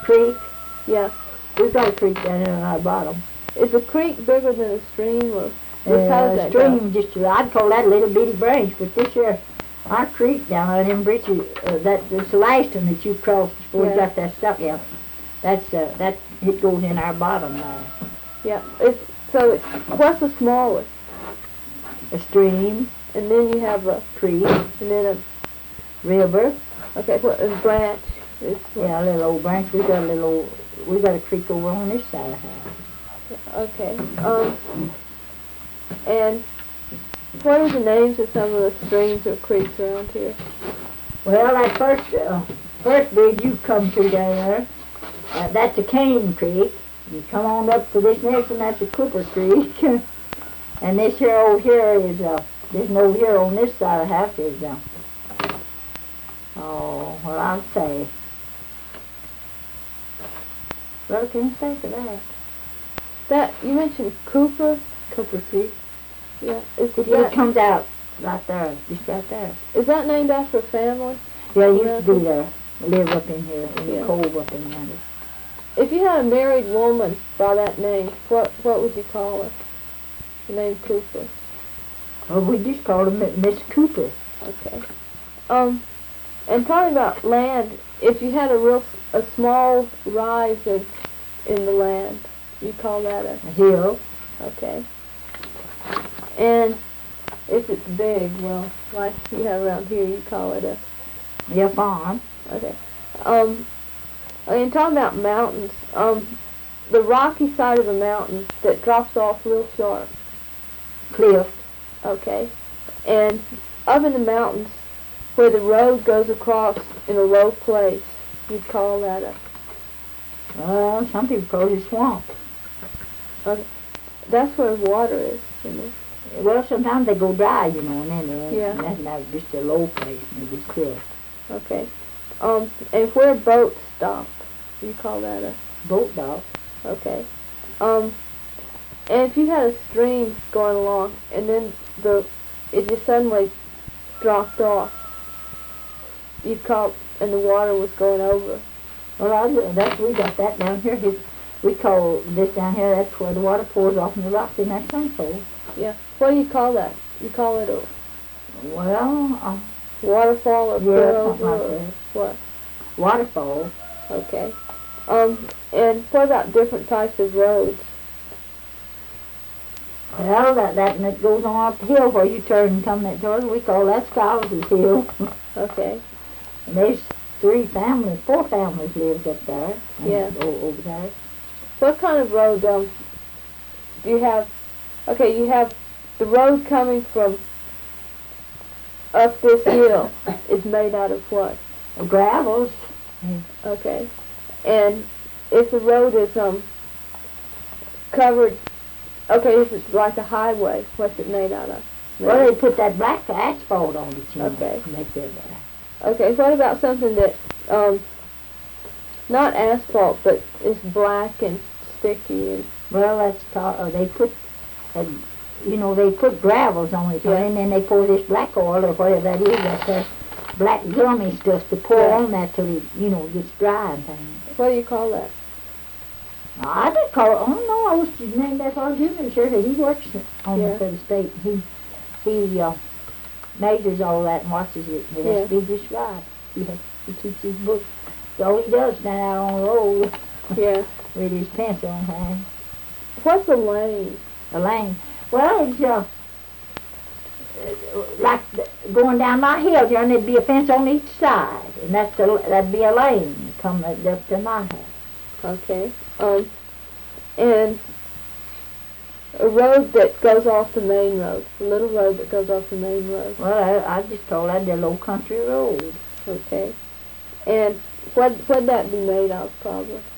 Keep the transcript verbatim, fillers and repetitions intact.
creek? Yeah. We've got a creek down there on our bottom. Is a creek bigger than a stream, or Uh, how does a that stream, just I'd call that a little bitty branch, but this here, our creek down there in Britchie, uh, that that's the last one that you crossed before Yeah. you got that stuck out. That's uh, that it goes in our bottom there. Yeah. It's, so it's, what's the smallest? A stream, And then you have a creek, and then river. a okay, what a branch is what? Yeah, a little old branch. We got a little old, we got a creek over on this side of the house. Okay. Um. And what are the names of some of the streams or creeks around here? Well, that first uh, first bridge you come to down there, uh, that's a Cane Creek. You come on up to this next one, that's a Cooper Creek. And this here over here is, uh, this one over here on this side of the house is, uh, oh, well, I'd say, well, I can't think of that. That you mentioned Cooper. Cooper Creek. Yeah. Is It that comes out right there, just right there. is that named after a family? Yeah, I used to be there, live up in here, in Yeah. the cove up in yonder. If you had a married woman by that name, what what would you call her? The name Cooper. Well, we just called him Miss Cooper. Okay. Um, and talking about land, if you had a real a small rise in in the land, you call that a A hill. okay. And if it's big, well, like you have around here, you call it a Yeah, farm. okay. Um, and talking about mountains, um, the rocky side of a mountain that drops off real sharp. Cliff. Okay. And up in the mountains where the road goes across in a low place, you'd call that a Well, some people call it a swamp. okay. That's where water is, isn't it? Well, sometimes they go dry, you know, and then they, Yeah. that's not just a low place, maybe still. Okay. Um, and where boats stop, you call that a Boat dock. okay. Um, and if you had a stream going along and then the it just suddenly dropped off, you'd call and the water was going over. Well, I, that's, we got that down here. His, we call this down here, that's where the water pours off in the rocks in that sinkhole. Yeah. What do you call that? You call it a Well, uh, waterfall or yeah, pour something over like or that. what? Waterfall. Okay. Um, and what about different types of roads? Well, that, that and it goes on up the hill where you turn and come that door. We call that Schouser's Hill. Okay. And there's three families, four families lives up there. and Yeah. o- Over there. What kind of road, um, do you have? Okay, you have the road coming from up this hill is made out of what? The gravels. Okay. And if the road is, um, covered, okay, if it's like a highway, what's it made out of? Well, they put that black asphalt on it, you know, Okay. to make it uh, Okay, what about something that, um, not asphalt, but is black and sticky and, well, that's called, uh, they put, uh, you know, they put gravels on it, Yeah. and then they pour this black oil or whatever that is, that uh, black gummy stuff to pour Yeah. on that till it, you know, gets dry and things. what do you call that? I just call it, oh no, I was just named after our junior sheriff. He works on Yeah. it for the state. He, he, uh, measures all that and watches it. It has to be just right. He has to keep his book. So all he does stand out on the road Yeah. with his pencil in hand. What's a lane? A lane. Well, it's, uh, like the- going down my hill there, and there'd be a fence on each side, and that's a, that'd be a lane come up to my house. Okay. Um, and a road that goes off the main road, a little road that goes off the main road. Well, I, I just call that the low country road. Okay. And what what'd that be made of, probably?